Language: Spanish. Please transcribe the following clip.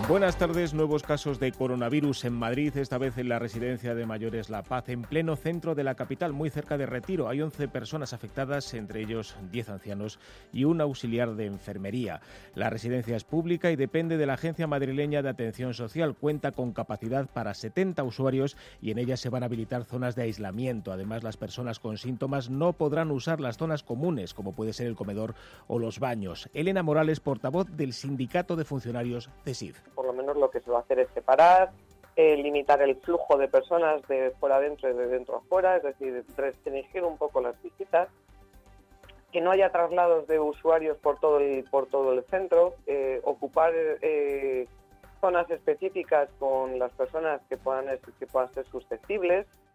Buenas tardes. Nuevos casos de coronavirus en Madrid, esta vez en la residencia de mayores La Paz, en pleno centro de la capital, muy cerca de Retiro. Hay 11 personas afectadas, entre ellos 10 ancianos y un auxiliar de enfermería. La residencia es pública y depende de la Agencia Madrileña de Atención Social. Cuenta con capacidad para 70 usuarios y en ella se van a habilitar zonas de aislamiento. Además, las personas con síntomas no podrán usar las zonas comunes, como puede ser el comedor o los baños. Elena Morales, portavoz del Sindicato de Funcionarios CESIF. Por lo menos lo que se va a hacer es separar, limitar el flujo de personas de fuera adentro y de dentro a fuera, es decir, restringir un poco las visitas, que no haya traslados de usuarios por todo el centro, ocupar zonas específicas con las personas que puedan ser susceptibles,